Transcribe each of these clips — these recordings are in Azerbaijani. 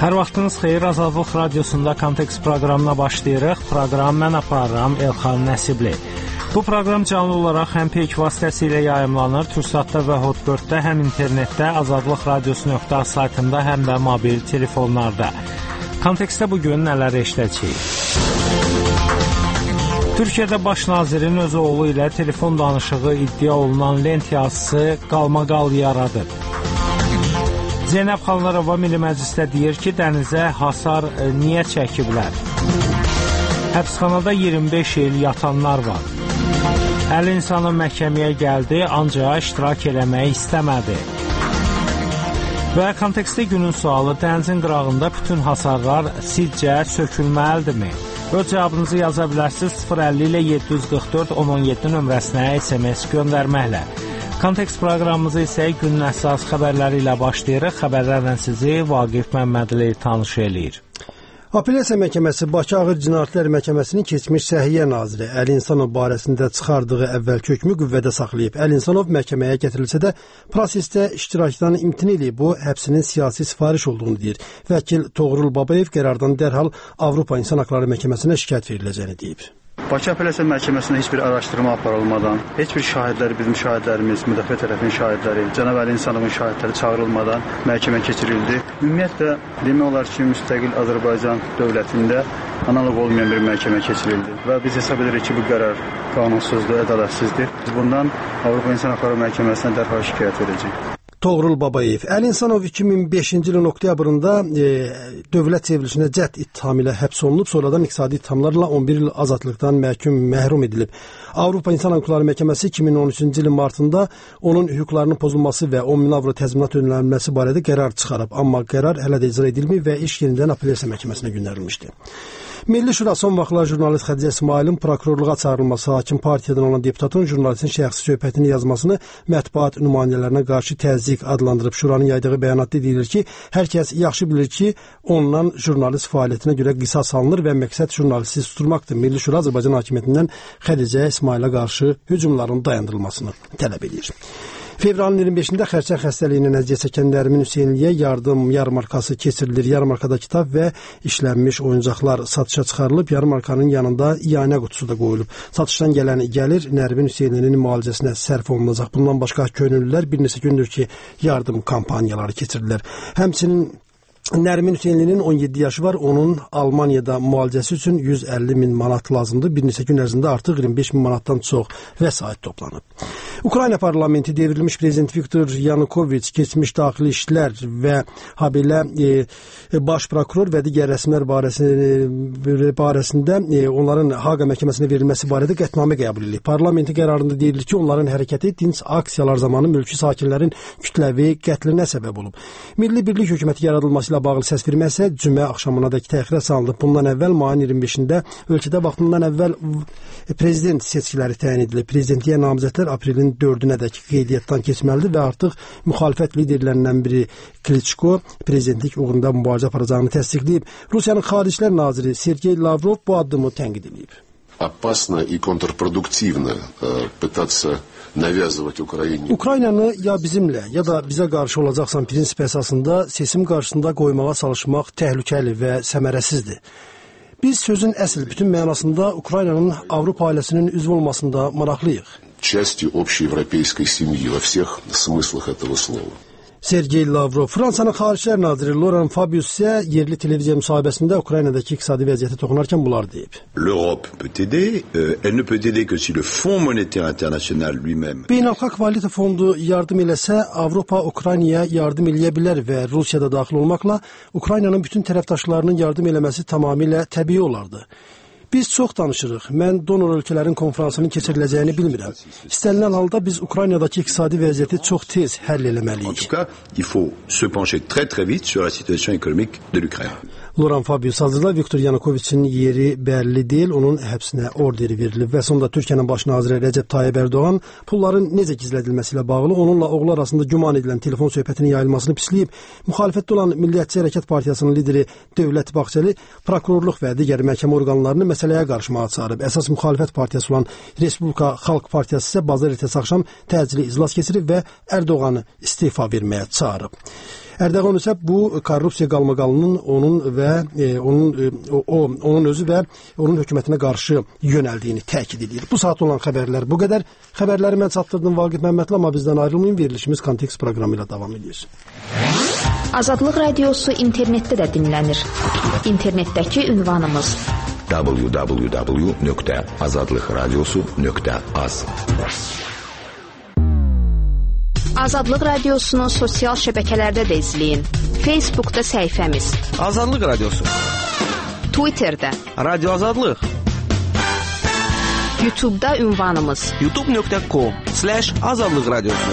Hər vaxtınız xeyir, Azadlıq Radiosunda Kontekst proqramına başlayırıq. Proqram mən aparıram, Elxan Nəsibli. Bu proqram canlı olaraq həm peyk vasitəsilə yayımlanır, Türksatda və Hotbird-də, həm internetdə, azadlıqradiosu.az saytında, həm də mobil telefonlarda. Kontekstdə bugün nələr eşidəcəyik? Türkiyədə baş nazirin öz oğlu ilə telefon danışığı iddia olunan lent yazısı qalmaqal yaradıb. Zeynəb Xanlarova Milli Məclisdə deyir ki, dənizə hasar niyə çəkiblər? Həbsxanada 25 il yatanlar var. Əl insanı məhkəməyə gəldi, ancaq iştirak eləmək istəmədi. Və kontekstdə günün sualı, dənizin qırağında bütün hasarlar sizcə sökülməlidirmi? Öz cavabınızı yaza bilərsiniz 050 ilə 744 1017 nömrəsinə SMS göndərməklə. Kontekst proqramımızı isə günün əsas xəbərləri ilə başlayırıq. Xəbərlərlə sizi Vaqif Məmmədli tanış eləyir. Apellyasiya Məhkəməsi Bakı Ağır Cinayətlər Məhkəməsinin keçmiş Səhiyyə naziri Əli İnsanov barəsində çıxardığı əvvəlki hökmü qüvvədə saxlayıb. Əli İnsanov məhkəməyə gətirilsə də prosesdə iştirakdan imtina edib, bu həbsinin siyasi sifariş olduğunu deyir. Vəkil Toğrul Babayev qərardan dərhal Avropa İnsan Haqları Məhkəməsinə şikayət veriləcəyini deyib. Bakı Apellyasiya Məhkəməsində heç bir araşdırma aparılmadan, heç bir şahidləri, bizim şahidlərimiz, müdafiə tərəfinin şahidləri, cənab Əli İnsanovun şahidləri çağırılmadan məhkəmə keçirildi. Ümumiyyətlə, demək olar ki, müstəqil Azərbaycan dövlətində analoq olmayan bir məhkəmə keçirildi və biz hesab edirik ki, bu qərar qanunsuzdur, ədalətsizdir. Biz bundan Avropa İnsan Haqları Məhkəməsinə dərhal şikayət edəcəyik. Toğrul Babayev, Əli İnsanov 2005-ci ilin oktyabrında dövlət çevrilişinə cəhd ittihamı ilə həbs olunub, sonradan iqtisadi ittihamlarla 11 il azadlıqdan məhrum edilib. Avropa İnsan Hüquqları Məhkəməsi 2013-cü ilin martında onun hüquqlarının pozulması və 10 min avro təzminat ödənilməsi barədə qərar çıxarıb, amma qərar hələ də icra edilməyib və iş yenidən Apellyasiya Məhkəməsinə göndərilmişdi. Milli Şura son vaxtlar jurnalist Xədicə İsmailin prokurorluğa çağırılması, hakim partiyadan olan deputatın jurnalistin şəxsi söhbətini yazmasını mətbuat nümayəndələrinə qarşı təzyiq adlandırıb. Şuranın yaydığı bəyanatda deyilir ki, hər kəs yaxşı bilir ki, ondan jurnalist fəaliyyətinə görə qisas alınır və məqsəd jurnalisti susturmaqdır. Milli Şura Azərbaycan hakimiyyətindən Xədicə İsmailə qarşı hücumların dayandırılmasını tələb edir. Fevralın 25-də xərçəng xəstəliyinin əziyyət çəkən Nərmin Hüseynliyə yardım yarmarkası keçirilir. Yarmarkada kitab və işlənmiş oyuncaqlar satışa çıxarılıb. Yarmarkanın yanında iyanə qutusu da qoyulub. Satışdan gələn gəlir Nərmin Hüseynlinin müalicəsinə sərf olunacaq. Bundan başqa könüllülər bir neçə gündür ki, yardım kampaniyaları keçirilir. Həmçinin Nərmin Hüseynlinin 17 yaşı var, onun Almaniyada müalicəsi üçün 150 min manat lazımdır. Bir neçə gün ərzində artıq 25 min manatdan çox vəsait toplanıb. Ukrayna parlamenti devrilmiş prezident Viktor Yanukoviç, keçmiş daxili işlər və habelə baş prokuror və digər rəsmilər barəsində onların Haqa məhkəməsinə verilməsi barədə qətnamə qəbul edilib. Parlamentin qərarında deyilir ki, onların hərəkəti dinc aksiyalar zamanı mülki sakinlərin kütləvi qətlinə səbəb olub. Milli Birlik hökuməti yaradılması ilə bağlı səsvermə isə cümə axşamınadək təxirə salınıb. Bundan əvvəl mayın 25-də ölkədə vaxtından əvvəl prezident seçkiləri təyin edilib. Prezidentliyə namizədlər aprelin 4-ədək qeydiyyatdan keçməlidir və artıq müxalifət liderlərindən biri Kliçko prezidentlik uğrunda mübarizə aparacağını təsdiqləyib. Rusiyanın Xariclər naziri Sergey Lavrov bu addımı tənqid edib. Опасно и контрпродуктивно пытаться навязывать Украине. Ukraynanı ya bizimlə, ya da bizə qarşı olacaqsan prinsip əsasında seçim qarşısında qoymağa çalışmaq təhlükəli və səmərəsizdir. Biz sözün əsl bütün mənasında Ukraynanın Avropa ailəsinin üzvü olmasında maraqlıyıq. Частью общеевропейской семьи во всех смыслах этого слова. Sergey Lavrov, Fransanın Xariclər naziri Laurent Fabius isə yerli televiziya müsahibəsində Ukraynadakı iqtisadi vəziyyətə toxunarkən bunlar deyib. L'Europe peut aider, elle ne peut aider que si le Fonds monétaire international lui-même. Beynəlxalq Valyuta Fondu yardım eləsə, Avropa Ukraynaya yardım eləyə bilər və Rusiyada daxil olmaqla Ukraynanın bütün tərəfdaşlarının yardım eləməsi tamamilə təbii olardı. Biz çox danışırıq. Mən donor ölkələrin konferansının keçiriləcəyini bilmirəm. İstənilən halda biz Ukraynadakı iqtisadi vəziyyəti çox tez həll eləməliyik. En tout cas, il faut se pencher très très vite sur la situation économique de l'Ukraine. Laurent Fabius hazırda Viktor Yanukoviçin yeri bəlli deyil, onun həbsinə orderi verilib və sonunda Türkiyənin baş naziri Rəcəb Tayyib Ərdoğan pulların necə gizlədilməsi ilə bağlı onunla oğlu arasında güman edilən telefon söhbətinin yayılmasını pisləyib, müxalifətdə olan Millətçi Hərəkat Partiyasının lideri Dövlət Bağçeli prokurorluq və digər məhkəmə orqanlarını məsələyə qarışmağa çağırıb. Əsas müxalifət partiyası olan Respublika Xalq Partiyası isə bazar ertəsi axşam təcili iclas keçirib və Ərdoğanı istefa verməyə çağırıb. Erdoğan isə bu korrupsiya qalmaqalının onun və onun özü və onun hökumətinə qarşı yönəldiyini təkid edir. Bu saat olan xəbərlər bu qədər. Xəbərləri mən çatdırdım Vaqif Məmmədli, amma bizdən ayrılmayın. Verilişimiz Kontekst proqramı ilə davam edir. Azadlıq Radiosu internetdə də dinlənir. İnternetdəki ünvanımız www.azadlıqradiosu.az. Azadlıq Radiosunun sosial şəbəkələrdə də izləyin. Facebookda səhifəmiz Azadlıq Radiosu, Twitterdə Radio Azadlıq, YouTube'da ünvanımız youtube.com/Azadlıq Radiosu.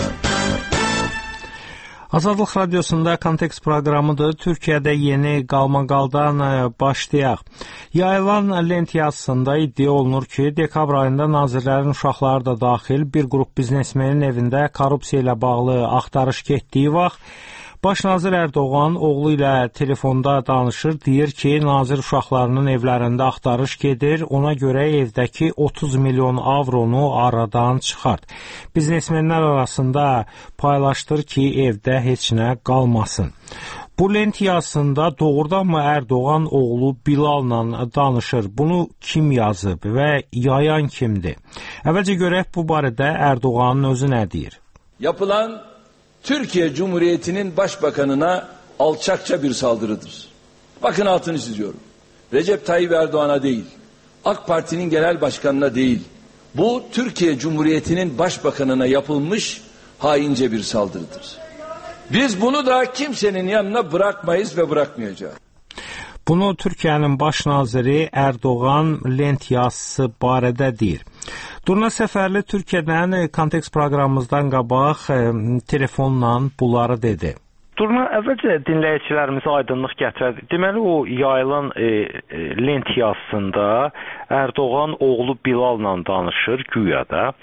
Azadlıq Radiosunda Kontekst proqramıdır. Türkiyədə yeni qalmaqaldan başlayaq. Yayılan lent yazısında iddia olunur ki, dekabr ayında nazirlərin uşaqları da daxil bir qrup biznesmenin evində korrupsiya ilə bağlı axtarış getdiyi vaxt Baş nazir Erdoğan oğlu ilə telefonda danışır, deyir ki, nazir uşaqlarının evlərində axtarış gedir, ona görə evdəki 30 milyon avronu aradan çıxart. Biznesmenlər arasında paylaşdır ki, evdə heç nə qalmasın. Bu lent yazısında doğrudanmı Erdoğan oğlu Bilal'la danışır? Bunu kim yazıb və yayan kimdir? Əvvəlcə görək bu barədə Erdoğanın özü nə deyir? Yapılan Türkiye Cumhuriyeti'nin başbakanına alçakça bir saldırıdır. Bakın altını çiziyorum. Recep Tayyip Erdoğan'a değil, AK Parti'nin genel başkanına değil, bu Türkiye Cumhuriyeti'nin başbakanına yapılmış haince bir saldırıdır. Biz bunu da kimsenin yanına bırakmayız ve bırakmayacağız. Bunu Türkiyənin baş naziri Erdoğan lent yazısı barədə deyir. Durna Səfərli Türkiyədən Kontekst proqramımızdan qabaq telefonla bunları dedi. Durna, əvvəlcə dinləyicilərimizə aydınlıq gətirək. Deməli, o yayılan lent yazısında Erdoğan oğlu Bilal'la danışır güya da.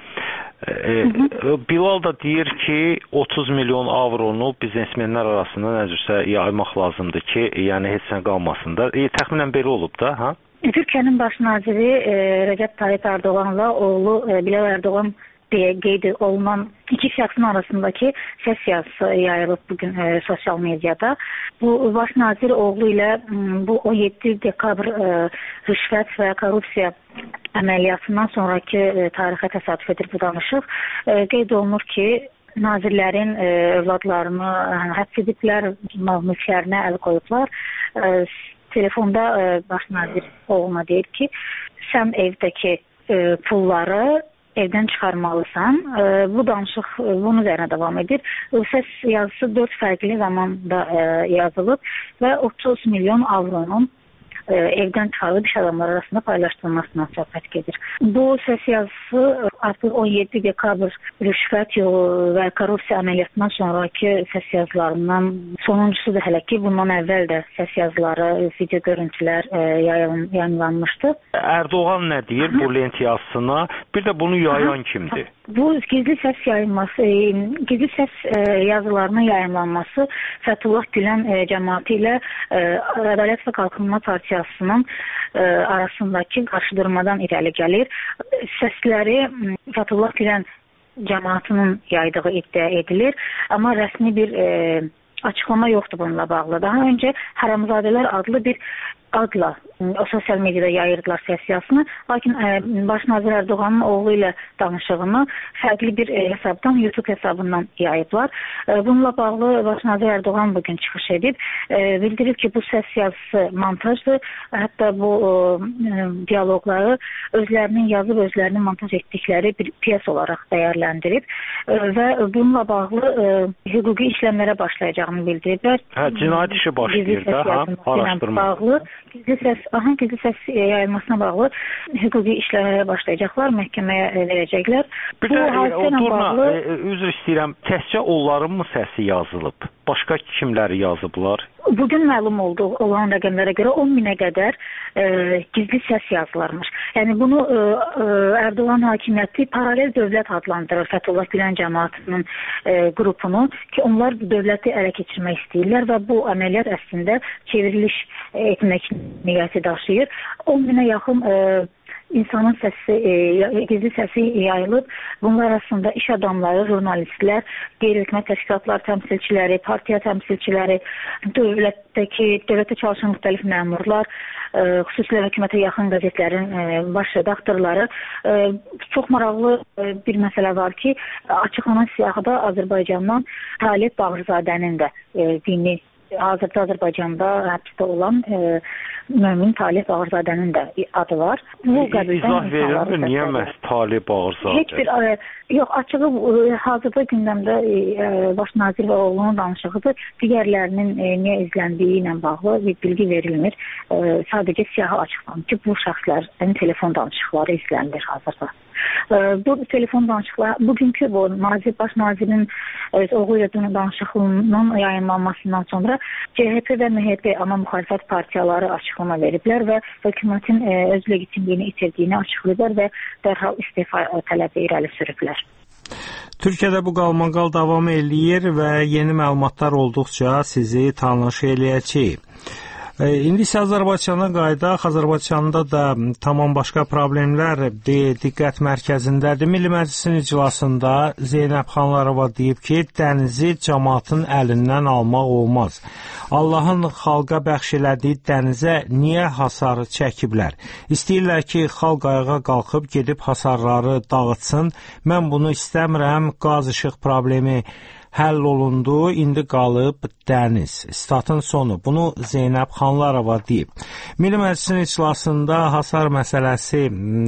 Bilal da deyir ki, 30 milyon avronu biznesmenlər arasında necəsə yaymaq lazımdır ki, yəni heç nə qalmasın da. Təxminən belə olub da, ha? Türkiye'nin baş naziri Recep Tayyip Erdoğan'la oğlu Bilal Erdoğan diye qeyd olunan iki şəxsin arasındaki ses yazısı yayılıb bugün sosyal medyada. Bu baş nazir oğlu ile bu 17 dekabr rüşvət və korrupsiya əməliyyatından sonraki tarixə təsadüf edir bu danışıq. Qeyd olunur ki, nazirlərin övladlarını həbs ediblər, mülklərinə əl qoyublar. Telefonda baş nazir oğluna deyir ki, sən evdəki pulları evdən çıxarmalısan. Bu danışıq bunun üzərinə davam edir. Səs yazısı 4 fərqli zamanda yazılıb və 30 milyon avronun evdən çıxarılıb iş adamları arasında paylaşdırılmasından söhbət gedir. Bu səs yazısı artıq 17 dekabr rüşvət və korrupsiya əməliyyatından sonraki səs yazılarından sonuncusudur hələ ki, bundan əvvəl də səs yazıları, video görüntülər yayınlanmışdı. Erdoğan nə deyir bu lent yazısına? Bir də bunu yayan kimdir? Bu gizli səs yayılması, gizli səs yazılarının yayınlanması Fethullah Gülen cəmaatı ilə Ədalət və Qalkınma Partiyasının arasındakı qarşıdurmadan irəli gəlir. Səsləri Fethullah Gülen cəmaatının yaydığı iddia edilir, amma rəsmi bir açıqlama yoxdur bununla bağlı. Daha öncə Haramzadələr adlı bir adla o sosial medyada yayırdılar səs yazısını. Lakin baş nazir Erdoğan'ın oğlu ilə danışığını fərqli bir hesabdan, YouTube hesabından yayıblar. Bununla bağlı baş nazir Erdoğan bugün çıxış edib. Bildirib ki, bu səs yazısı montajdır. Hətta bu diyalogları özlərinin yazıb, özlərinin montaj etdikləri bir piyes olaraq dəyərləndirib. Və bununla bağlı hüquqi işləmlərə başlayacağını bildiriblər. Cinayət işi başlayır da, araşdırma. Gizli səs yayılmasına bağlı hüquqi işlərə başlayacaqlar, məhkəməyə verəcəklər. Bir də, üzr istəyirəm, təkcə onların mı səsi yazılıb? Başqa kimləri yazıblar? Bugün məlum oldu olan rəqəmlərə görə 10 minə qədər gizli səs yazılarmış. Yəni bunu Erdoğan hakimiyyəti paralel dövlət adlandırır Fethullah Gülen cəmaatının qrupunu ki, onlar dövləti ələ keçirmək istəyirlər və bu əməliyyat əslində çevriliş etmək niyyəti daşıyır. 10 minə yaxın insanın səsi, gizli səsi yayılıb. Bunlar arasında iş adamları, jurnalistlər, qeyri-hökumət təşkilatlar təmsilçiləri, partiya təmsilçiləri, dövlətdə çalışan müxtəlif məmurlar, xüsusilə hökumətə yaxın qəzetlərin baş redaktorları. Çox maraqlı bir məsələ var ki, açıqlanan siyahıda Azərbaycandan Talib Bağırzadənin də dini, hazırda Azərbaycanda həbsdə olan Mömin Talib Bağırzadənin də adı var. Bu izah verir mi? Niyə məhz Talib Bağırzadə? Heç bir, yox, açığı hazırda gündəmdə baş nazir və oğlunun danışığıdır. Digərlərinin niyə izləndiyi ilə bağlı bir bilgi verilmir. Sadəcə siyahı açıqlanır ki, bu şəxslərin telefon danışıqları izlənilir hazırda. Bu telefon danışıqları, bugünkü bu baş nazirin oğlu ilə danışıqlarının yayınlanmasından sonra CHP və MHP ana müxalifət partiyaları açıqlama veriblər və hökumətin öz legitimliyini itirdiyini açıqlayıblar və dərhal istifa tələbi irəli sürüblər. Türkiyədə bu qalmaqal davam eləyir və yeni məlumatlar olduqca sizi tanış eləyəcəyik. İndi isə Azərbaycana qayıdaq. Azərbaycanda da tamam başqa problemlər diqqət mərkəzindədir. Milli Məclisin iclasında Zeynəb Xanlarova deyib ki, dənizi cəmaatın əlindən almaq olmaz. Allahın xalqa bəxş elədiyi dənizə niyə hasar çəkiblər? İstəyirlər ki, xalq ayağa qalxıb gedib hasarları dağıtsın. Mən bunu istəmirəm. Qaz işıq problemi həll olundu, indi qalıb dəniz. Statın sonu. Bunu Zeynəb Xanlarova deyib. Milli Məclisin iclasında hasar məsələsi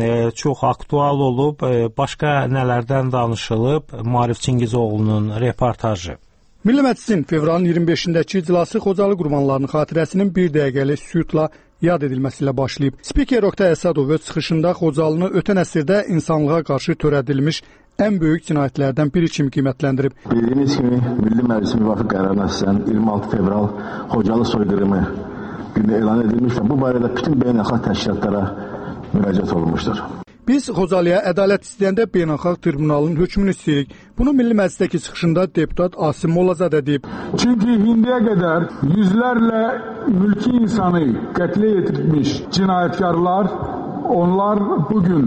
çox aktual olub. Başqa nələrdən danışılıb? Maarif Çingizoğlu'nun reportajı. Milli Məclisin fevralın 25-dəki iclası Xocalı qurbanlarının xatirəsinin bir dəqiqəlik sükutla yad edilməsi ilə başlayıb. Spiker Oktay Əsədov öz çıxışında Xocalını ötən əsrdə insanlığa qarşı törədilmiş ən böyük cinayətlərdən biri kimi qiymətləndirib. Bildiyiniz kimi Milli Məclisin müvafiq qərarına əsasən 26 fevral Xocalı soyqırımı günü elan edilmiş və bu barədə bütün beynəlxalq təşkilatlara müraciət olunmuşdur. Biz Xocalıya ədalət istəyəndə beynəlxalq tribunalın hökmünü istəyirik. Bunu Milli Məclisdəki çıxışında deputat Asim Mollazadə deyib. Çünki indiyə qədər yüzlərlə mülki insanı qətlə yetirmiş cinayətkarlar, onlar bugün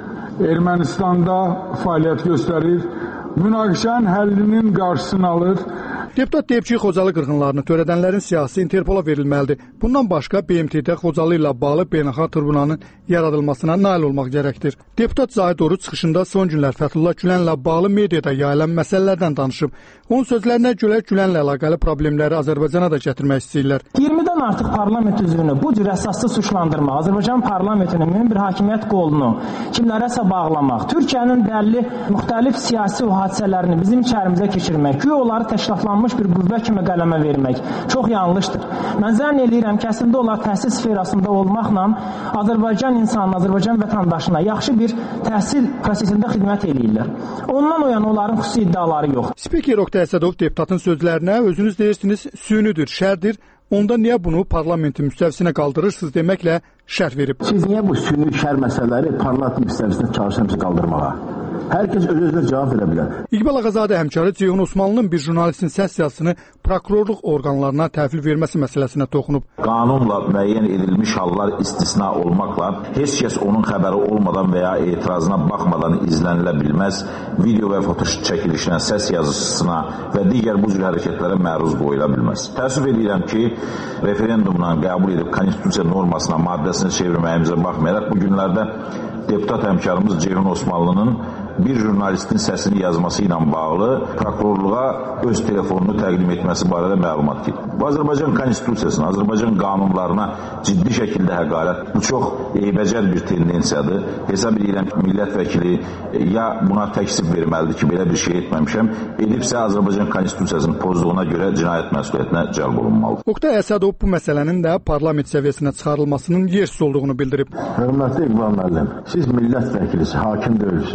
Ermənistanda fəaliyyət göstərir, münaqişənin həllinin qarşısını alır. Deputat deyib ki, Xocalı qırğınlarını törədənlərin siyasi Interpola verilməlidir. Bundan başqa BMT-də Xocalı ilə bağlı beynəlxalq tribunalın yaradılmasına nail olmaq gərəkdir. Deputat Zahid Oruc çıxışında son günlər Fəthullah Gülenlə bağlı mediada yayılan məsələlərdən danışıb. Onun sözlərinə görə Gülenlə əlaqəli problemləri Azərbaycana da gətirmək istəyirlər. 20-dən artıq parlament üzvünü bu cür əsassız suçlandırmaq, Azərbaycan parlamentinin mühüm bir hakimiyyət qolunu kimlərəsə bağlamaq, Türkiyənin bəlli müxtəlif siyasi hadisələrini bizim içərimizə keçirmək, güya onları təşkilatlanmış bir qüvvə kimi qələmə vermək çox yanlışdır. Mən zənn eləyirəm ki, əslində onlar təhsil sferasında olmaqla Azərbaycan insanına, Azərbaycan vətəndaşına yaxşı bir təhsil prosesində xidmət eləyirlər. Ondan o yana onların xüsusi iddiaları yox. Spiker Oktay Əsədov deputatın sözlərinə özünüz deyirsiniz, sünidir, şərdir. Onda niyə bunu parlamentin müstəvisinə qaldırırsınız deməklə şərh verib. Siz niyə bu süni şər məsələləri parlamentin müstəvisinə çalışırsınız qaldırmağa? Hər kəs öz-özünə cavab verə bilər. İqbal Ağazadə həmkarı Ceyhun Osmanlının bir jurnalistin sessiyasını prokurorluq orqanlarına təhvil verməsi məsələsinə toxunub. Qanunla müəyyən edilmiş hallar istisna olmaqla heç kəs onun xəbəri olmadan və ya etirazına baxmadan izlənilə bilməz, video və foto çəkilişinə, səs yazısına və digər bu cür hərəkətlərə məruz qoyula bilməz. Təəssüf edirəm ki, referendumla qəbul edib konstitusiya normasına, maddəsini çevirməyimizə baxmayaraq bu günlərdə deputat həmkarımız Ceyhun Osmanlının bir jurnalistin səsini yazması ilə bağlı prokurorluğa öz telefonunu təqdim etməsi barədə məlumat gedir. Bu Azərbaycan konstitusiyasına, Azərbaycan qanunlarına ciddi şəkildə həqarət, bu çox eybəcər bir tendensiyadır. Hesab edirəm ki, millət vəkili ya buna təksib verməlidir ki, belə bir şey etməmişəm, edibsə Azərbaycan konstitusiyasının pozduğuna görə cinayət məsuliyyətinə cəlb olunmalıdır. Oktay Əsədov bu məsələnin də parlament səviyyəsinə çıxarılmasının yersiz olduğunu bildirib. Hörmətli İqbal müəllim, siz millət vəkilisi, hakim deyilsiniz birincisi.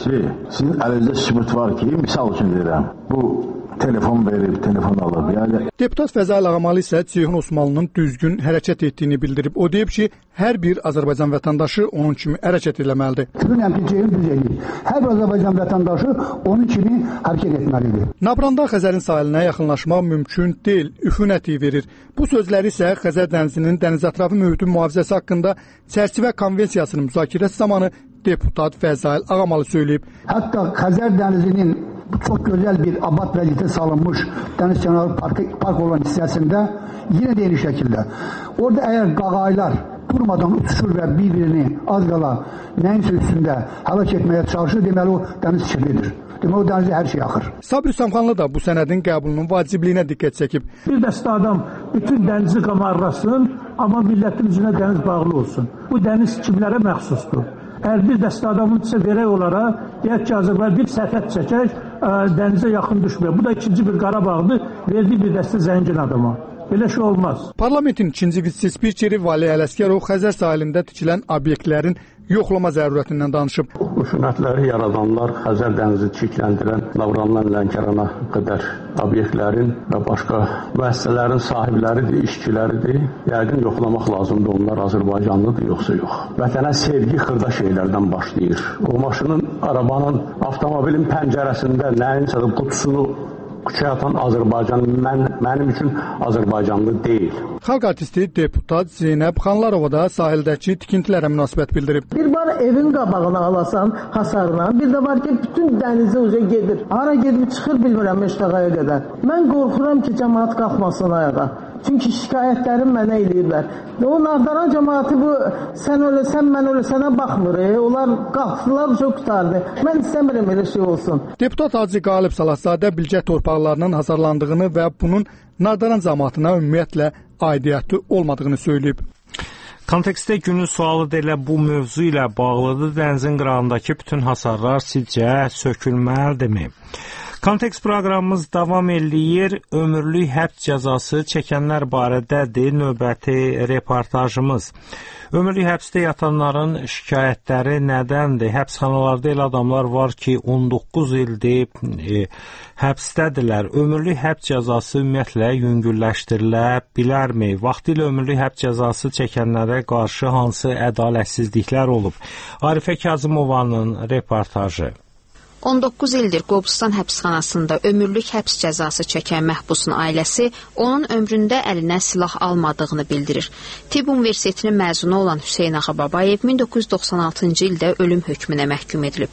birincisi, sizin əlinizdə sübut var ki, misal üçün deyirəm, bu telefon verib, telefon alıb. Yəni Deputat Fəzail Ağamalı isə Ceyhun Osmanlının düzgün hərəkət etdiyini bildirib. O deyib ki, hər bir Azərbaycan vətəndaşı onun kimi hərəkət etməlidir. Düşünürəm ki, Ceyhun düz eləyir. Hər bir Azərbaycan vətəndaşı onun kimi hərəkət etməlidir. Nabranda Xəzərin sahilinə yaxınlaşmaq mümkün deyil, üfunət verir. Bu sözləri isə Xəzər dənizinin dəniz-ətrafı mühitin mühafizəsi haqqında çərçivə konvensiyasının müzakirəsi zamanı deputat Fəzail Ağamalı söyləyib. Hətta Xəzər dənizinin çox gözəl bir abad vəziyyətə salınmış dəniz kənarı park olan hissəsində yenə də eyni şəkildə. Orada əgər qağaylar durmadan uçuşur və bir-birini az qala nəyinsə üstündə həlak etməyə çalışır, deməli o dəniz kirlidir. Deməli o dənizdə hər şey axır. Sabir Hüseynxanlı da bu sənədin qəbulunun vacibliyinə diqqət çəkib. Bir dəstə adam bütün dənizi qamarlasın, amma millətin üzünə dəniz bağlı olsun. Bu dəniz kimlərə məxsusdur? Əgər bir dəstə adamın isə verək olara, deyək ki, Azərbaycan bir sərhəd çəkək, dənizə yaxın düşmür. Bu da ikinci bir Qarabağdır, verdiyi bir dəstə zəngin adama. Belə şey olmaz. Parlamentin ikinci vitse-spikeri Vali Ələsgərov Xəzər sahilində tikilən obyektlərin yoxlama zərurətindən danışıb. Xüsunətləri yaradanlar Xəzər dənizi çirkləndirən Navrandan Lənkərana qədər obyektlərin və başqa müəssisələrin sahibləridir, işçiləridir. Yəqin yoxlamaq lazımdır, onlar Azərbaycanlıdır yoxsa yox. Vətənə sevgi xırda şeylərdən başlayır. O maşının, arabanın, avtomobilin pəncərəsində nəyinsə də qutusunu küçəyə atan Azərbaycan mənim üçün Azərbaycanlı deyil. Xalq artisti deputat Zeynəb Xanlarova da sahildəki tikintilərə münasibət bildirib. Bir var evin qabağına alasan hasarla, bir də var ki bütün dənizə uca gedir. Hara gedib çıxır bilmirəm Məştəqaya qədər. Mən qorxuram ki cəmaət qalxmasın ayağa. Çünki şikayətlərim mənə eləyirlər. O Nağdaran cəmaəti bu sən öləsən, mən ölsənə baxmır. Onlar qalxdılar, çox qutardı. Mən istəmirəm elə şey olsun. Deputat Hacı Qalib Salahzadə Bilgə torpaqlarının hasarlandığını və bunun Nağdaran cəmaətinə ümumiyyətlə aidiyyəti olmadığını söyləyib. Kontekstdə günün sualı da elə bu mövzu ilə bağlıdır. Dənizin qırağındakı bütün hasarlar sizcə sökülməlidirmi? Kontekst proqramımız davam eləyir. Ömürlük həbs cəzası çəkənlər barədədir növbəti reportajımız. Ömürlük həbsdə yatanların şikayətləri nədəndir? Həbsxanalarda elə adamlar var ki, 19 ildir həbsdədirlər. Ömürlük həbs cəzası ümumiyyətlə yüngülləşdirilə bilərmi? Vaxtilə ömürlük həbs cəzası çəkənlərə qarşı hansı ədalətsizliklər olub? Arifə Kazımovanın reportajı. 19 ildir Qobustan həbsxanasında ömürlük həbs cəzası çəkən məhbusun ailəsi onun ömründə əlinə silah almadığını bildirir. Tibb Universitetinin məzunu olan Hüseyn Ağa Babayev 1996-cı ildə ölüm hökmünə məhkum edilib.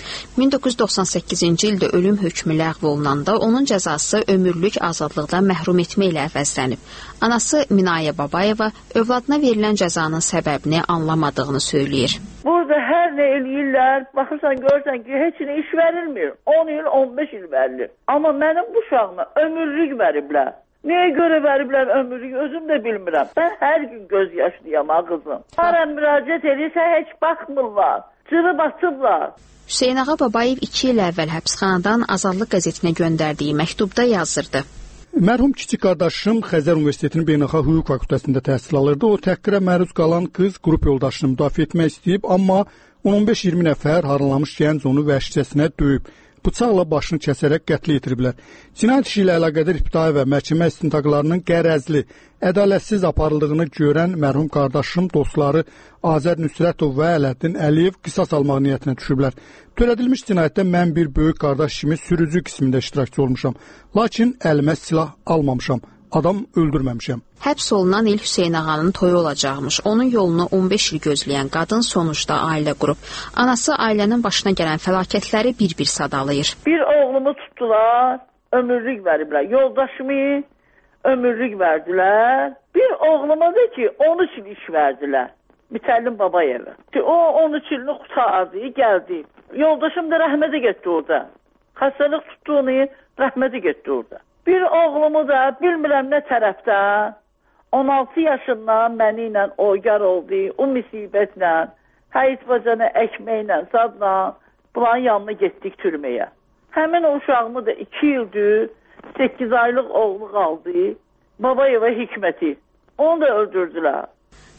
1998-ci ildə ölüm hökmü ləğv olunanda onun cəzası ömürlük azadlıqdan məhrum etmə ilə əvəzlənib. Anası Minayə Babayeva övladına verilən cəzanın səbəbini anlamadığını söyləyir. Burada hər nə eləyirlər, baxırsan, görürsən ki, heç nə iş verilmir. 10 il, 15 il verilir. Amma mənim bu uşağıma ömürlük veriblər. Nəyə görə veriblər ömürlük, özüm də bilmirəm. Mən hər gün göz yaşlıyam, qızım. Hara müraciət edirsə, heç baxmırlar. Cırıb atıblar. Hüseyn Ağa Babayev 2 il əvvəl həbsxanadan Azadlıq qəzetinə göndərdiyi məktubda yazırdı. Mərhum kiçik qardaşım Xəzər Universitetinin Beynəlxalq Hüquq fakültəsində təhsil alırdı. O təhqirə məruz qalan qız qrup yoldaşını müdafiə etmək istəyib, amma 15-20 nəfər harlanmış gənc onu vəhşicəsinə döyüb. Bıçaqla başını kəsərək qətlə yetiriblər. Cinayət işi ilə əlaqədar ibtidai və məhkəmə istintaqlarının qərəzli, ədalətsiz aparıldığını görən mərhum qardaşım dostları Azər Nüsrətov və Ələddin Əliyev qisas almaq niyyətinə düşüblər. Törədilmiş cinayətdə mən bir böyük qardaş kimi sürücü qismində iştirakçı olmuşam. Lakin əlimə silah almamışam. Adam öldürməmişəm. Həbs olunan il Hüseyn Ağanın toyu olacaqmış. Onun yolunu 15 il gözləyən qadın sonuçda ailə qurub. Anası ailənin başına gələn fəlakətləri bir-bir sadalayır. Bir oğlumu tutdular, ömürlük veriblər. Yoldaşımı ömürlük verdilər. Bir oğluma da ki 13 il iş verdilər. Mütəllim Babayevə. O 13 ilini qutardı, gəldi. Yoldaşım da rəhmətə getdi orada. Xəstəlik tutduğunu rəhmətə getdi orada. Bir oğlumu da bilmirəm nə tərəfdən 16 yaşından məni ilə oygar oldu, o müsibətlə, həyat bacana əkməklə, zadla bunların yanına getdik türməyə. Həmin o uşağımı da 2 ildir, 8 aylıq oğlu qaldı, Babayeva Hikməti. Onu da öldürdülər.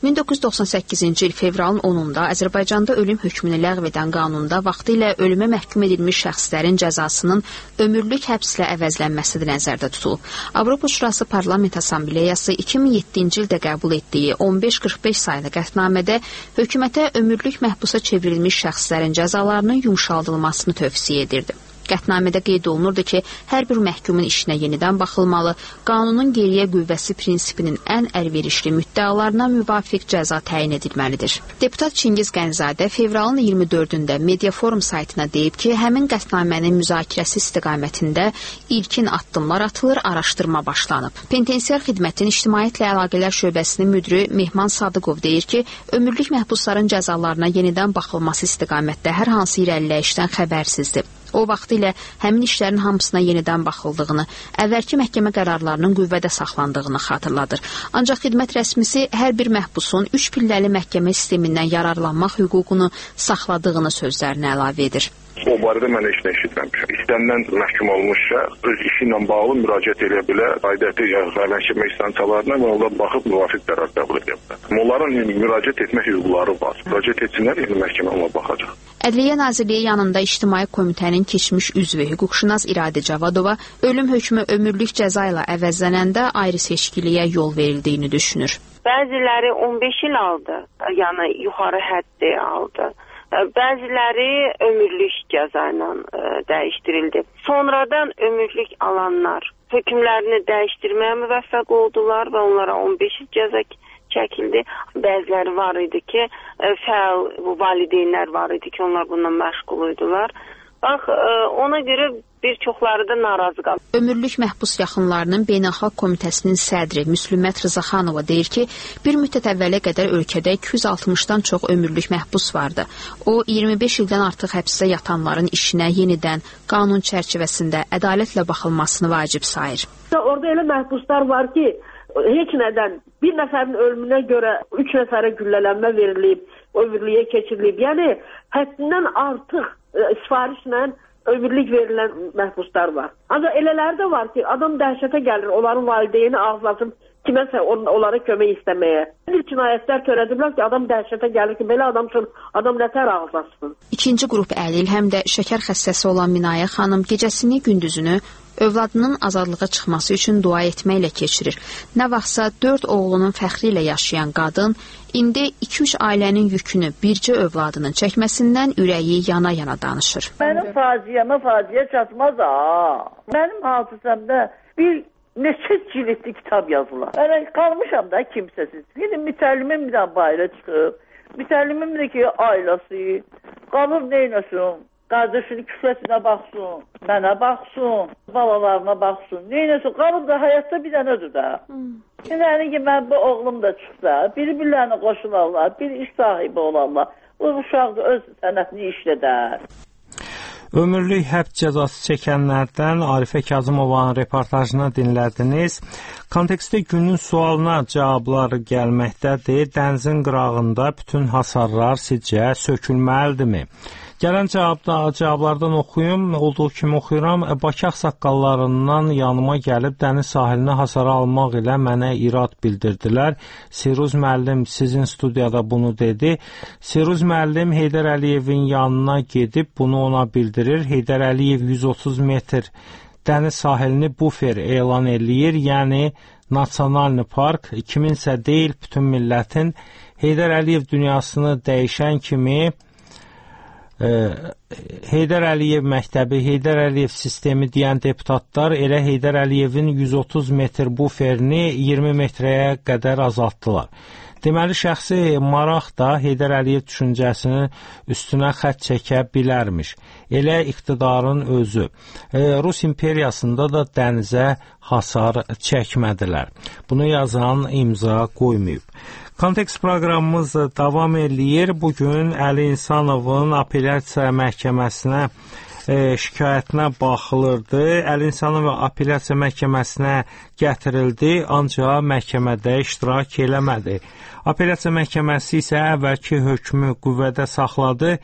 1998-ci il fevralın 10-da Azərbaycanda ölüm hökmünü ləğv edən qanunda vaxtilə ölümə məhkum edilmiş şəxslərin cəzasının ömürlük həbslə əvəzlənməsi də nəzərdə tutulub. Avropa Şurası Parlament Assambleyası 2007-ci ildə qəbul etdiyi 1545 saylı qətnamədə hökumətə ömürlük məhbusa çevrilmiş şəxslərin cəzalarının yumşaldılmasını tövsiyə edirdi. Qətnamədə qeyd olunurdu ki, hər bir məhkumun işinə yenidən baxılmalı, qanunun geriyə qüvvəsi prinsipinin ən əlverişli müddəalarına müvafiq cəza təyin edilməlidir. Deputat Çingiz Qənzadə fevralın 24-də Mediaforum saytına deyib ki, həmin qətnamənin müzakirəsi istiqamətində ilkin addımlar atılır, araşdırma başlanıb. Penitensiar xidmətin İctimaiyyətlə Əlaqələr şöbəsinin müdiri Mehman Sadıqov deyir ki, ömürlük məhbusların cəzalarına yenidən baxılması istiqamətdə hər hansı irəliləyişdən xəbərsizdir. O vaxtilə həmin işlərin hamısına yenidən baxıldığını, əvvəlki məhkəmə qərarlarının qüvvədə saxlandığını xatırladır. Ancaq xidmət rəsmisi hər bir məhbusun 3 pilləli məhkəmə sistemindən yararlanmaq hüququnu saxladığını sözlərinə əlavə edir. O barədə mən heç nə eşitməmişəm. İstənilən məhkum olmuş şəxs öz işi ilə bağlı müraciət edə bilər aidiyyəti məhkəmə instansiyalarına və onlar baxıb müvafiq qərar qəbul edə bilər. Onların müraciət etmə hüquqları var. Müraciət etsinlər, məhkəmə ona baxacaq. Ədliyyə Nazirliyi yanında İctimai Komitənin keçmiş üzvü hüquqşünas İradə Cavadova ölüm hökmü ömürlük cəza ilə əvəzlənəndə ayrı seçkiliyə yol verildiyini düşünür. Bəziləri 15 il aldı, yəni yuxarı həddi aldı. Bəziləri ömürlük cəza ilə dəyişdirildi. Sonradan ömürlük alanlar hökmlərini dəyişdirməyə müvəffəq oldular və onlara 15 il cəza çəkildi. Bəziləri var idi ki, fəal valideynlər var idi ki, onlar bundan məşğul idilər. Bax, ona görə bir çoxları da narazı qaldı. Ömürlük məhbus yaxınlarının Beynəlxalq Komitəsinin sədri Müslümət Rızaxanova deyir ki, bir müddət əvvələ qədər ölkədə 260-dan çox ömürlük məhbus vardı. O, 25 ildən artıq həbsdə yatanların işinə yenidən qanun çərçivəsində ədalətlə baxılmasını vacib sayır. Orada elə məhbuslar var ki, heç nədən bir nəfərin ölümünə görə 3 nəfərə güllələnmə verilib, ömürlüyə keçirilib. Yəni, həddindən artıq sifarişlə ömürlük verilən məhbuslar var. Ancaq elələri də var ki, adam dəhşətə gəlir, onların valideyni ağzlasın, kiməsə onlara kömək istəməyə. Bir cinayətlər törədiblər ki, adam dəhşətə gəlir ki, belə adam üçün adam nətər ağzlasın. İkinci qrup əlil həm də şəkər xəstəsi olan Minayə xanım gecəsini, gündüzünü övladının azadlığa çıxması üçün dua etməklə keçirir. Nə vaxtsa 4 oğlunun fəxri ilə yaşayan qadın indi 2-3 ailənin yükünü bircə övladının çəkməsindən ürəyi yana-yana danışır. Mənim faciə çatmaz ha. Mənim hafizəmdə bir neçə cilidli kitab yazılar. Mən qalmışam da kimsəsiz. Yine mütəllimim bir bayra çıxıb. Mütəllimim də ki, ailəsi qalır neynəsin? Qardaşının küfrəsinə baxsın, mənə baxsın, balalarına baxsın. Neynəsin? Qalır da həyatda bir dənədir də. Yəni ki, mən bu oğlum da çıxsa, bir-birlərini qoşularlar, bir iş sahibi olarlar. Bu uşaq da öz sənətini işlədər. Ömürlük həbs cəzası çəkənlərdən Arifə Kazımovanın reportajını dinlədiniz. Kontekstdə günün sualına cavabları gəlməkdədir. Dənizin qırağında bütün hasarlar sizcə sökülməlidirmi? Gələn cavablardan oxuyum, olduğu kimi oxuyuram. Bakı ağsaqqallarından yanıma gəlib dəniz sahilinə hasar almaq ilə mənə irad bildirdilər. Siruz müəllim sizin studiyada bunu dedi. Siruz müəllim Heydər Əliyevin yanına gedib bunu ona bildirir. Heydər Əliyev 130 metr dəniz sahilini bufer elan eləyir, yəni Nasionalni park. Kiminsə deyil, bütün millətin. Heydər Əliyev dünyasını dəyişən kimi Heydər Əliyev məktəbi, Heydər Əliyev sistemi deyən deputatlar elə Heydər Əliyevin 130 metr buferini 20 metrəyə qədər azaltdılar. Deməli, şəxsi maraq da Heydər Əliyev düşüncəsinin üstünə xətt çəkə bilərmiş. Elə iqtidarın özü. Rus imperiyasında da dənizə hasar çəkmədilər. Bunu yazan imza qoymayıb. Kontekst proqramımız davam eləyir. Bugün Əli İnsanovun apellyasiya məhkəməsinə şikayətinə baxılırdı. Əli İnsanov apellyasiya məhkəməsinə gətirildi, ancaq məhkəmədə iştirak eləmədi. Apellyasiya məhkəməsi isə əvvəlki hökmü qüvvədə saxladı.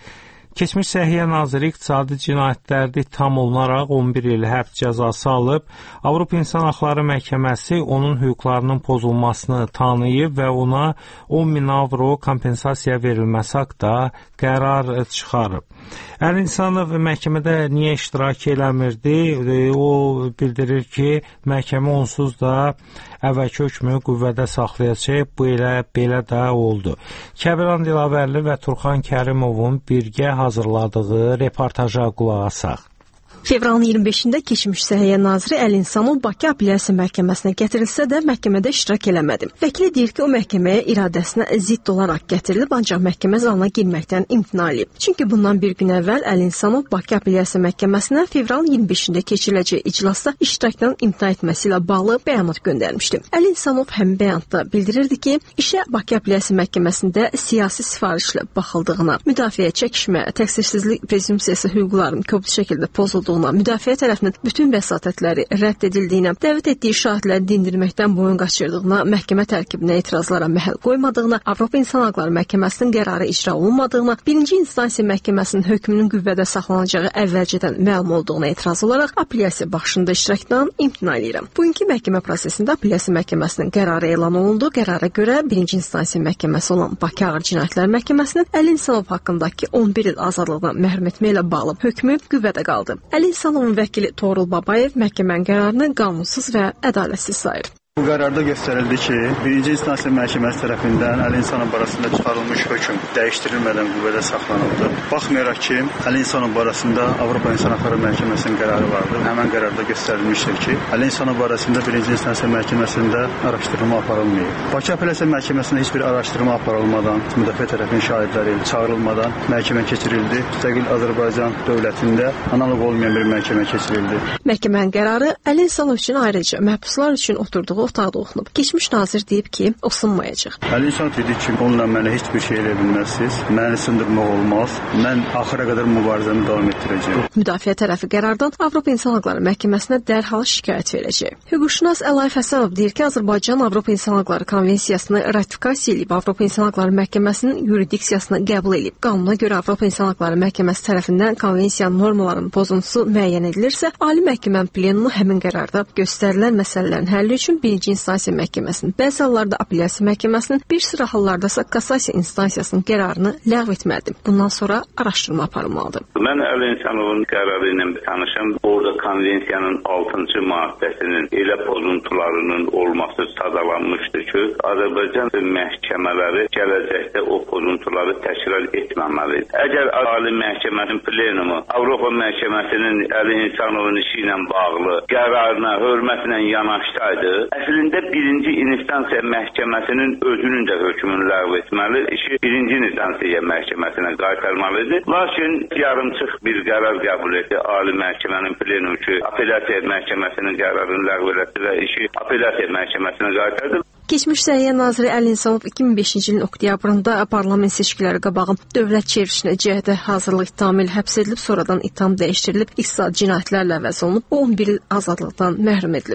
Keçmiş Səhiyyə Naziri iqtisadi cinayətlərdə ittiham olunaraq 11 il həbs cəzası alıb. Avropa İnsan Hüquqları Məhkəməsi onun hüquqlarının pozulmasını tanıyıb və ona 10.000 avro kompensasiya verilməsi haqqında qərar çıxarıb. Əlinsanov məhkəmədə niyə iştirak eləmirdi? O bildirir ki, məhkəmə onsuz da əvvəlki hökmü qüvvədə saxlayacaq. Bu elə belə də oldu. Kəbiran Dilavərli və Turxan Kərimovun birgə hazırladığı reportaja qulaq asaq. Fevralın 25-də keçmiş Səhiyyə Naziri Əlinsanov Bakı Apellyasiya Məhkəməsinə gətirilsə də məhkəmədə iştirak eləmədi. Vəkili deyir ki, o məhkəməyə iradəsinə zidd olaraq gətirilib, ancaq məhkəmə zalına girməkdən imtina edib. Çünki bundan bir gün əvvəl Əlinsanov Bakı Apellyasiya Məhkəməsinə fevralın 25-də keçiriləcək iclasda iştirakdan imtina etməsi ilə bağlı bəyanat göndərmişdi. Əlinsanov həmin bəyanatda bildirirdi ki, işə Bakı Apellyasiya Məhkəməsində siyasi sifarişlə baxıldığına, müdafiə, çəkişmə, təqsirsizlik prezumpsiyası hüquqlarının kobud şəkildə pozulduğuna, müdafiə tərəfindən bütün vəsatətləri rədd edildiyinə, dəvət etdiyi şahidləri dindirməkdən boyun qaçırdığına, məhkəmə tərkibinə etirazlara məhəl qoymadığına, Avropa İnsan Hüquqları Məhkəməsinin qərarı icra olunmadığına, birinci instansiya məhkəməsinin hökmünün qüvvədə saxlanacağı əvvəlcədən məlum olduğuna etiraz olaraq apellyasiya baxışında iştirakdan imtina edirəm. Bugünkü məhkəmə prosesində apellyasiya məhkəməsinin qərarı elan olundu. Qərara görə birinci instansiya məhkəməsi olan Bakı Ağır Cinayətlər Məhkəməsinin Əlinsanov haqqındakı 11 il azadlıqdan məhrum etməklə bağlı hökmü qüvvədə qaldı. Əlinsanovun vəkili Toğrul Babayev məhkəmənin qərarını qanunsuz və ədalətsiz sayır. Bu qərarda göstərildi ki, birinci instansiya məhkəməsi tərəfindən Əlinsanov barəsində çıxarılmış hökm dəyişdirilmədən qüvvədə saxlanıldı. Baxmayaraq ki, Əlinsanov barəsində Avropa İnsan Hüquqları Məhkəməsinin qərarı vardır. Həmin qərarda göstərilmişdir ki, Əlinsanov barəsində birinci instansiya məhkəməsində araşdırma aparılmayıb. Bakı Apellyasiya Məhkəməsində heç bir araşdırma aparılmadan, müdafiə tərəfinin şahidləri çağırılmadan məhkəmə keçirildi. Müstəqil Azərbaycan dövlətində analoq olmayan bir məhkəmə keçirildi. Məhkəmənin qərarı Əlinsanov üçün ayrıca məhbuslar üçün oturduğu otaqda oxunub. Keçmiş nazir deyib ki, o sınmayacaq. Əlinsanov dedi ki, onunla mənə heç bir şey elə bilməzsiniz. Məni sındırmaq olmaz. Mən axıra qədər mübarizəmi davam etdirəcəyəm. Müdafiə tərəfi qərardan Avropa İnsan Hüquqları Məhkəməsinə dərhal şikayət verəcək. Hüquqşünas Əlayef Həsənov deyir ki, Azərbaycan Avropa İnsan Hüquqları Konvensiyasını ratifikasiya edib, Avropa İnsan Hüquqları Məhkəməsinin yurisdiksiyasını qəbul edib. Qanuna görə Avropa İnsan Hüquqları Məhkəməsi tərəfindən konvensiyanın normalarının pozuntusu müəyyən edilirsə, Ali Məhkəmənin plenumu həmin qərarda göstərilən məsələlərin həlli üçün birinci instansiya məhkəməsinin, bəzi hallarda apellyasiya məhkəməsinin, bir sıra hallardasa kassasiya instansiyasının qərarını ləğv etməlidir. Bundan sonra araşdırma aparılmalıdır. Mən Əlinsanovun qərarı ilə tanışım. Orada konvensiyanın 6-cı maddəsinin elə pozuntularının olması sadalanmışdır ki, Azərbaycan məhkəmələri gələcəkdə o pozuntuları təkrar etməməlidir. Əgər Ali Məhkəmənin plenumu Avropa Məhkəməsinin Əlinsanovun işi ilə bağlı qərarına hörmətlə yanaşsaydı, əslində birinci instansiya məhkəməsinin özünün də hökmünü ləğv etməli, işi birinci instansiya məhkəməsinə qaytarmalıdır. Lakin yarımçıq bir qərar qəbul etdi Ali Məhkəmənin plenumu ki, apellyasiya məhkəməsinin qərarını ləğv etdi və işi apellyasiya məhkəməsinə qaytardı. Keçmiş Səhiyyə Naziri Əlinsanov 2005-ci ilin oktyabrında parlament seçkiləri qabağı dövlət çevrilişinə cəhdə hazırlıq ittihamı ilə həbs edilib, sonradan ittiham dəyişdirilib, iqtisadi cinayətlərlə əvəz olunub, 11 il azadlıqdan məhrum edilib.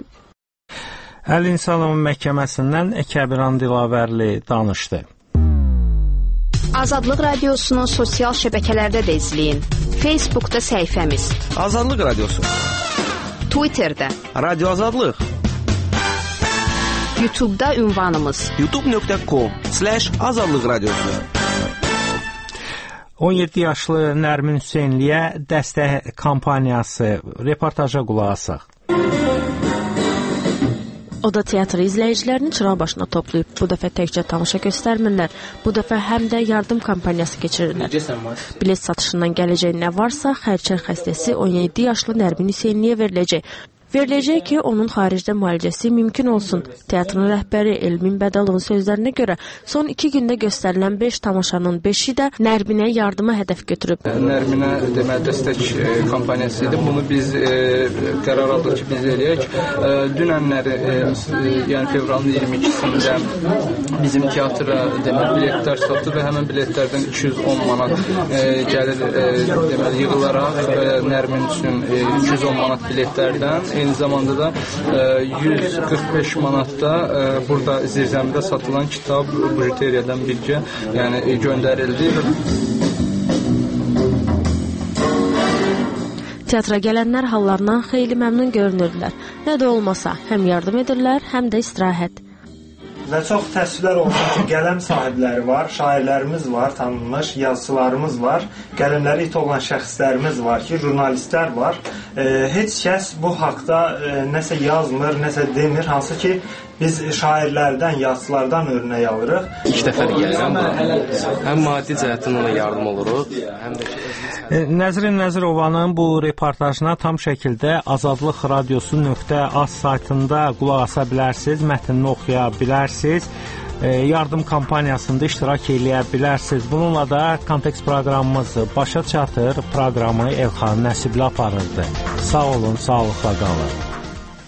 Əlinsanovun məhkəməsindən Kəbiran Dilavərli danışdı. Azadlıq Radiosu'nu sosial şəbəkələrdə də izləyin. Facebook'da səhifəmiz Azadlıq Radiosu, Twitter'da Radio Azadlıq, YouTube'da ünvanımız youtube.com/azadlıq radiosu. 17 yaşlı Nərmin Hüseynliyə dəstək kampaniyası reportaja qulaq asaq. O da teatr izləyicilərini çıraq başına toplayıb. Bu dəfə təkcə tamaşa göstərmirlər. Bu dəfə həm də yardım kampaniyası keçirirlər. Bilet satışından gələcək nə varsa, xərçər xəstəsi 17 yaşlı Nərmin Hüseynliyə veriləcək. Veriləcək ki, onun xaricdə müalicəsi mümkün olsun. Teatrın rəhbəri Elmin Bədəlovun sözlərinə görə son 2 gündə göstərilən 5 tamaşanın 5-i də Nərminə yardıma hədəf götürüb. Nərminə dəstək kampaniyası idi. Bunu biz qərar aldıq ki, biz eləyək. Dünənləri, yəni fevralın 22-sində bizim teatra biletlər satdı və həmin biletlərdən 210 manat gəlir yığılaraq Nərmin üçün 210 manat biletlərdən eyni zamanda da 145 manatda burada zirzəmidə satılan kitab bujuteriyadan birgə yəni göndərildi. Teatra gələnlər hallarından xeyli məmnun görünürdülər. Nə də olmasa, həm yardım edirlər, həm də istirahət. Və çox təəssüflər olsun ki, qələm sahibləri var, şairlərimiz var, tanınmış yazıçılarımız var, qələmləri it olan şəxslərimiz var ki, jurnalistlər var. Heç kəs bu haqda nəsə yazmır, nəsə demir, hansı ki, biz şairlərdən, yazıçılardan örnək alırıq. İlk dəfə gəlirəm bura. Həm maddi cəhətdən ona yardım oluruq, həm də ki, Nəzrin Nəzirovanın bu reportajına tam şəkildə Azadlıq Radiosu.az saytında qulaq asa bilərsiniz, mətnini oxuya bilərsiniz, yardım kampaniyasında iştirak eləyə bilərsiniz. Bununla da Kontekst proqramımız başa çatır, proqramı Elxan Nəsibli aparırdı. Sağ olun, sağlıqla qalın.